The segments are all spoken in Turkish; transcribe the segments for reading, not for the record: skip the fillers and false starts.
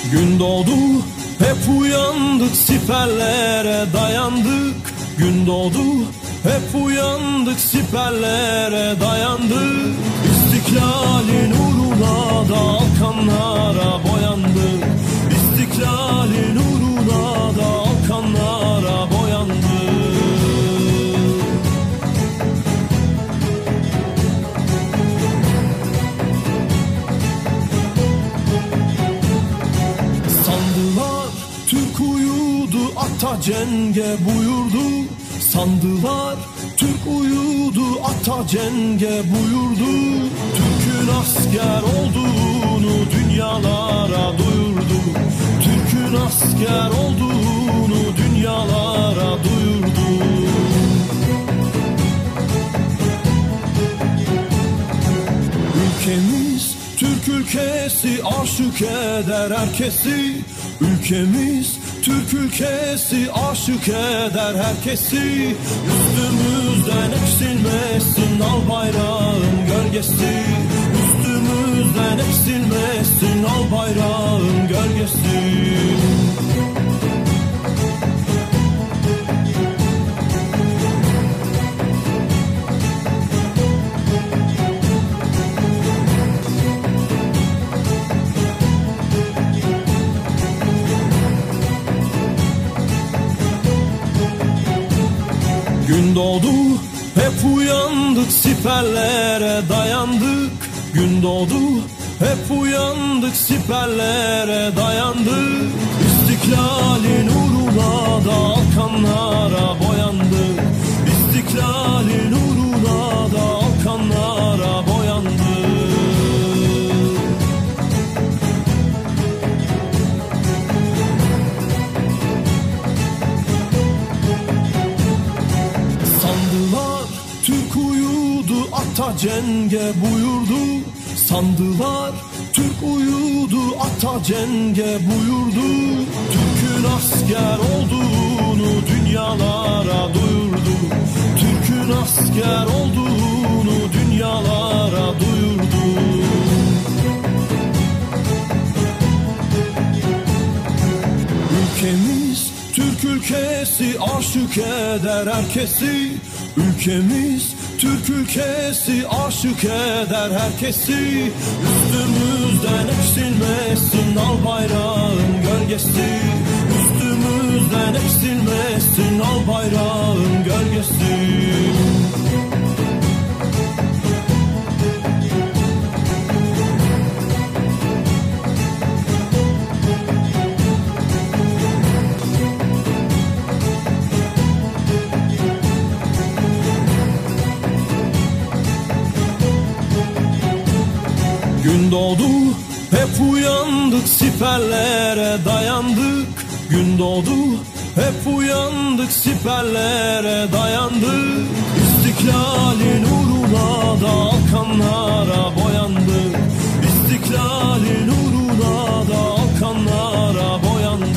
Gün doğdu, hep uyandık, siperlere dayandık. Gün doğdu, hep uyandık, siperlere dayandık. İstiklalin uğruna da kanlara boyandık. İstiklalin uğruna da kanlara boyandık. Sandılar Türk uyudu, ata cenge buyurdu. Sandılar Türk uyudu, ata cenge buyurdu. Türk'ün asker olduğunu dünyalara duyurdu. Türk'ün asker olduğunu dünyalara duyurdu. Ülkemiz Türk ülkesi, aşık eder herkesi. Ülkemiz Türk ülkesi, aşık eder herkesi. Üstümüzden eksilmesin al bayrağın gölgesi. Üstümüzden eksilmesin al bayrağın gölgesi. Gün doğdu, hep uyandık, siperlere dayandık. Gün doğdu, hep uyandık, siperlere dayandık. İstiklalin uğruna da kanlara boyandık. İstiklalin uğruna da kanlara boyandık. Sandılar Türk uyudu, ata cenge buyurdu. Sandılar Türk uyudu, ata cenge buyurdu. Türk'ün asker olduğunu dünyalara duyurdu. Türk'ün asker olduğunu dünyalara duyurdu. Ülkemiz Türk ülkesi, aşık eder herkesi. Ülkemiz Türk ülkesi, aşık eder herkesi. Üstümüzden eksilmesin al bayrağın gölgesi. Üstümüzden eksilmesin al bayrağın gölgesi. Gün doğdu, hep uyandık, siperlere dayandık. Gün doğdu, hep uyandık, siperlere dayandık. İstiklalin uğruna da kanlara boyandık. İstiklalin uğruna da kanlara boyandık.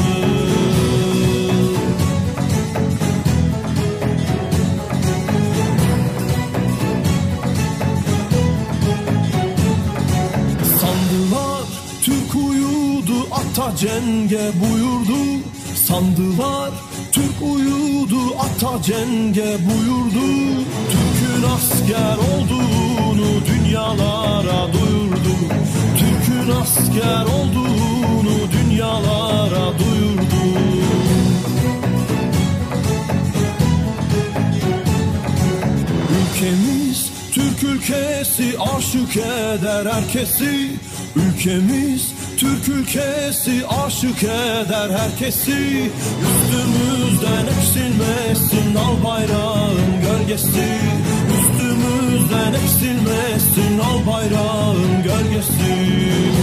Sandılar Türk uyudu, ata cenge buyurdu. Sandılar Türk uyudu, ata cenge buyurdu. Türk'ün asker olduğunu dünyalara duyurdu. Türk'ün asker olduğunu dünyalara duyurdu. Ülkemiz Türk ülkesi, aşık eder herkesi. Ülkemiz Türk ülkesi, aşık eder herkesi. Üstümüzden eksilmesin al bayrağın gölgesi. Üstümüzden eksilmesin al bayrağın gölgesi.